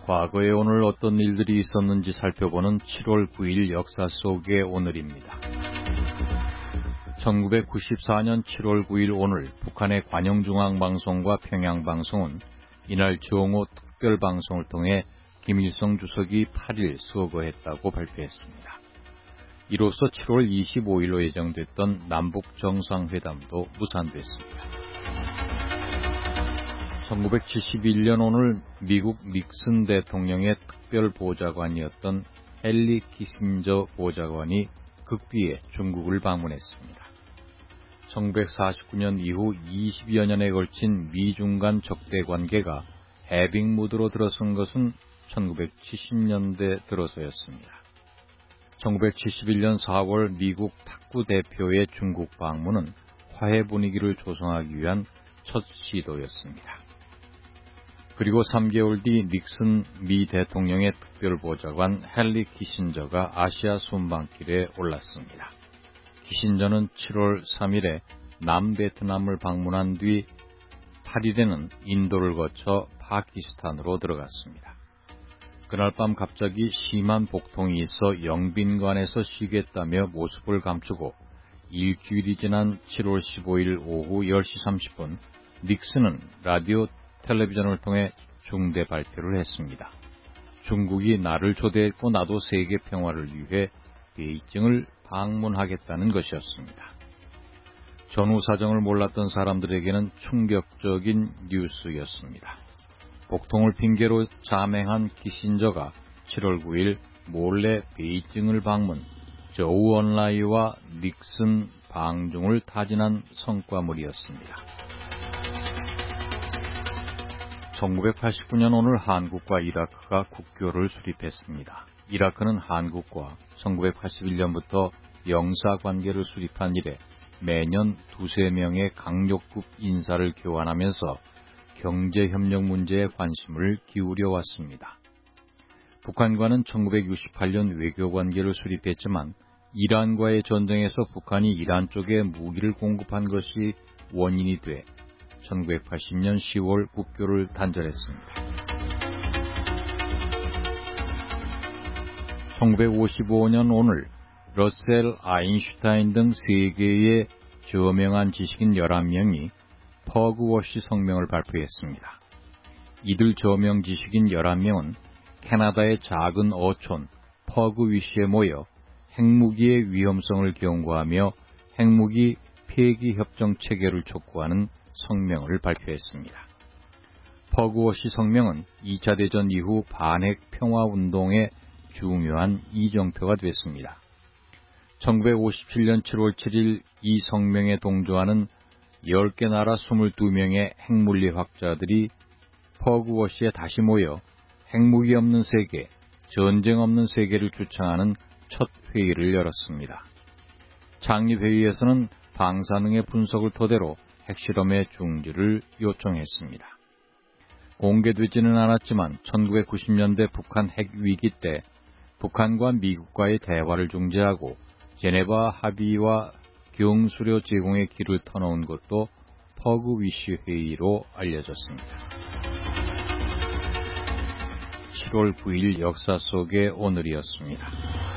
과거에 오늘 어떤 일들이 있었는지 살펴보는 7월 9일 역사 속의 오늘입니다. 1994년 7월 9일 오늘 북한의 관영중앙방송과 평양방송은 이날 정오 특별방송을 통해 김일성 주석이 8일 서거했다고 발표했습니다. 이로써 7월 25일로 예정됐던 남북정상회담도 무산됐습니다. 1971년 오늘 미국 닉슨 대통령의 특별보좌관이었던 헨리 키신저 보좌관이 극비에 중국을 방문했습니다. 1949년 이후 20여 년에 걸친 미중 간 적대 관계가 해빙 무드로 들어선 것은 1970년대 들어서였습니다. 1971년 4월 미국 탁구 대표의 중국 방문은 화해 분위기를 조성하기 위한 첫 시도였습니다. 그리고 3개월 뒤 닉슨 미 대통령의 특별보좌관 헨리 키신저가 아시아 순방길에 올랐습니다. 키신저는 7월 3일에 남베트남을 방문한 뒤 8일에는 인도를 거쳐 파키스탄으로 들어갔습니다. 그날 밤 갑자기 심한 복통이 있어 영빈관에서 쉬겠다며 모습을 감추고 일주일이 지난 7월 15일 오후 10시 30분 닉슨은 라디오 텔레비전을 통해 중대 발표를 했습니다. 중국이 나를 초대했고 나도 세계 평화를 위해 베이징을 방문하겠다는 것이었습니다. 전후 사정을 몰랐던 사람들에게는 충격적인 뉴스였습니다. 복통을 핑계로 자맹한 키신저가 7월 9일 몰래 베이징을 방문, 조우 언라이와 닉슨 방중을 타진한 성과물이었습니다. 1989년 오늘 한국과 이라크가 국교를 수립했습니다. 이라크는 한국과 1981년부터 영사관계를 수립한 이래 매년 2~3명의 강력급 인사를 교환하면서 경제협력 문제에 관심을 기울여 왔습니다. 북한과는 1968년 외교관계를 수립했지만 이란과의 전쟁에서 북한이 이란 쪽에 무기를 공급한 것이 원인이 돼 1980년 10월 국교를 단절했습니다. 1955년 오늘 러셀 아인슈타인 등 세계의 저명한 지식인 11명이 퍼그워시 성명을 발표했습니다. 이들 저명 지식인 11명은 캐나다의 작은 어촌 퍼그위시에 모여 핵무기의 위험성을 경고하며 핵무기 폐기 협정 체결을 촉구하는 성명을 발표했습니다. 퍼그워시 성명은 2차 대전 이후 반핵 평화운동의 중요한 이정표가 됐습니다. 1957년 7월 7일 이 성명에 동조하는 10개 나라 22명의 핵물리학자들이 퍼그워시에 다시 모여 핵무기 없는 세계, 전쟁 없는 세계를 주창하는 첫 회의를 열었습니다. 창립회의에서는 방사능의 분석을 토대로 핵실험의 중지를 요청했습니다. 공개되지는 않았지만 1990년대 북한 핵위기 때 북한과 미국과의 대화를 중지하고 제네바 합의와 경수료 제공의 길을 터놓은 것도 퍼그위시 회의로 알려졌습니다. 7월 9일 역사 속의 오늘이었습니다.